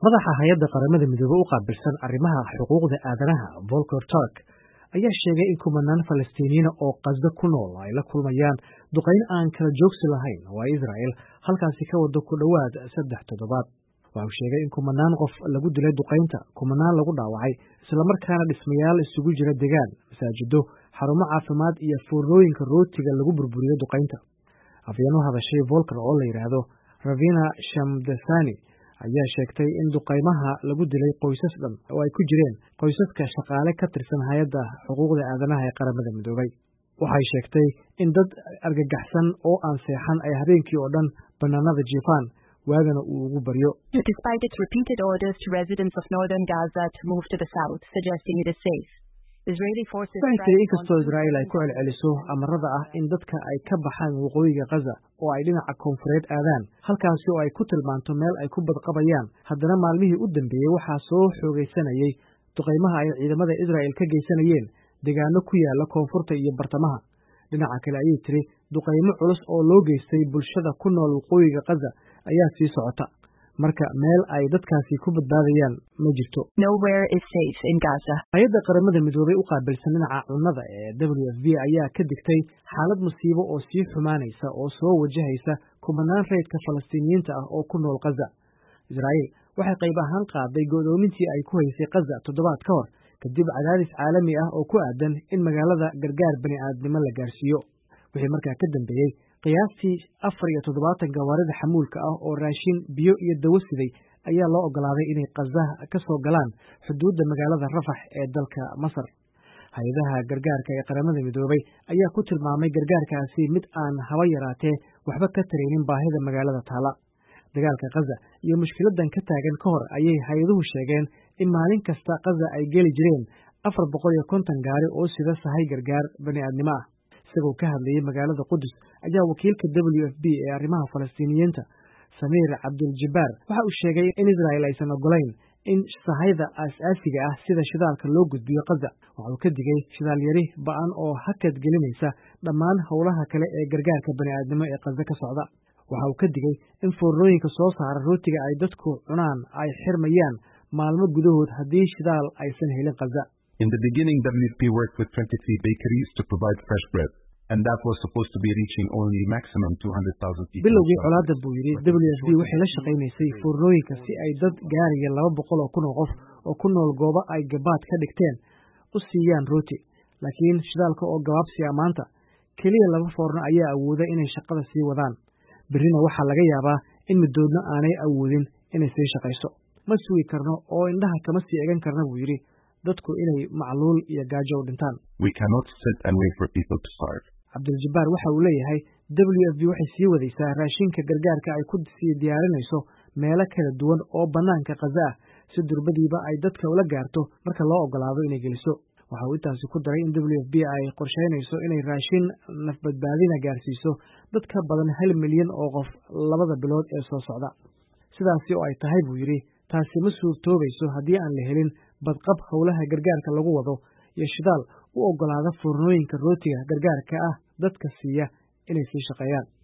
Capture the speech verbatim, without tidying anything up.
madaxa hay'adda qaramada midoobay u qaabilsan arrimaha xuquuqda aadanaha Volker Turk ayaa sheegay in kumanaan Falastiiniyiin oo Gaza ku nool ay la kulmayaan duqeyn aan kala joogsi lahayn oo Israel halkaasi ka wado ku dhowaad saddex toddobaad. Waxa uu sheegay in kumanaan qof lagu dilay duqeynta, kumanaan lagu dhaawacay, isla markaana dhismayaal isugu jira deegaan, masaajido, xarumo caafimaad iyo foornooyinka rootiga lagu burburiyo duqeynta. Afhayeen u hadashay Volker oo la yiraahdo Ravina Shamdasani ayaa sheegtay in duqeymaha lagu dilay qoysas dhan oo ay ku jireen qoysaska shaqaale ka tirsan hay'adda xuquuqda aadanaha ee qaramada midoobay. Waxay sheegtay in dad argagaxsan oo aan seexan ay habeenkii oo dhan bannaanada jiifaan waagana uu ugu baryo. Despite its repeated orders to residents of northern Gaza to move to the south, suggesting it is safe. Israeli forces waxay tiri inkastoo Israel ay ku celceliso amarada ah in dadka ay ka baxaan waqooyiga Gaza oo ay dhinaca koonfureed aadaan halkaasi oo ay ku tilmaanto meel ay ku badqabayaan, haddana maalmihii u dambeeyey waxaa soo xoogaysanayay duqeymaha ay ciidamada Israel ka geysanayeen deegaano ku yaala koonfurta iyo bartamaha. Dhinaca kale ayay tiri duqeymo culus oo loo geystay bulshada ku nool waqooyiga Gaza ayaa sii socota, marka meel ay dadkaasi ku badbaadayaan ma jirto. Nowhere is safe in Gaza. Hay'adda qaramada midoobay u qaabilsan dhinaca cunnada ee W F P ayaa ka digtay xaalad musiibo oo sii xumaanaysa oo soo wajahaysa kumanaan reydka Falastiiniyiinta ah oo ku nool Gaza. Israel waxay qayb ahaan qaaday go'doomintii ay ku haysay Gaza toddobaad ka hor kadib cadaadis caalami ah oo ku aadan in magaalada gargaar bani'aadnimo la gaarsiiyo. Wixii markaa ka dambeeyey qiyaastii afar iyo toddobaatan gawaarida xamuulka ah oo raashin, biyo iyo dawo siday ayaa loo ogolaaday inay Gaza ka soo galaan xuduudda magaalada Rafax ee dalka Masar. Hay'adaha gargaarka ee qaramada midoobay ayaa ku tilmaamay gargaarkaasi mid aan haba yaraatee waxba ka taraynin baahida magaalada taala. Dagaalka Gaza iyo mushkiladan ka taagan ka hor ayay hay'aduhu sheegeen in maalin kasta Gaza ay geli jireen afar boqol iyo konton gaari oo sida sahay gargaar bani'aadnimo ah. Isagoo ka hadlayay magaalada Qudus ayaa wakiilka W F P ee arrimaha Falastiiniyiinta Samir Abdul Jabbar waxa uu sheegay in Israel aysan ogolayn in sahayda aasaasiga ah sida shidaalka loo gudbiyo Gaza. Waxa uu ka digay shidaal yari ba'an oo hakad gelinaysa dhammaan howlaha kale ee gargaarka bani'aadnimo ee Gaza ka socda. Waxa uu ka digay in foornooyinka soo saara rootiga ay dadku cunaan ay xirmayaan maalmo gudahood haddii shidaal aysan helin Gaza. In the beginning, W F P worked with twenty-three bakeries to provide fresh bread, and that was supposed to be reaching only maximum two hundred thousand people. Bilowgii colaadda buu yidhi W F P waxay la shaqaynaysay foornooyinka si ay dad gaaraya laba boqol oo kun oo qof oo ku nool goobo ay gabaad ka dhigteen u siiyaan rooti, laakiin shidaalka oo gabaabsiya maanta keliya laba foorno ayaa awooda inay shaqada sii wadaan. Berrina waxaa laga yaabaa in middoodna aanay awoodin inay sii shaqayso. Ma sugi karno oo indhaha kama sii egan karna buu yidhi dadku inay macluul iyo gaajo u dhintaan. We cannot sit and wait for people to starve. Abdul Jabbar waxa uu leeyahay W F P waxay sii wadaysaa raashinka gargaarka ay ku sii diyaarinayso meelo kala duwan oo bannaanka Gaza ah si durbadiiba ay dadka ula gaarto marka loo ogolaado inay geliso. Waxa uu intaasi ku daray in W F P ay qorsheynayso inay raashin nafbadbaadina gaarsiiso dad ka badan hal milyan oo qof labada bilood ee soo socda. Sidaasi oo ay tahay buu yidhi taasi ma suurtoobayso haddii aan la helin badqab howlaha gargaarka lagu wado iyo shidaal u ogolaada foornooyinka rootiga gargaarka ah dadka siiya inay sii shaqeeyaan.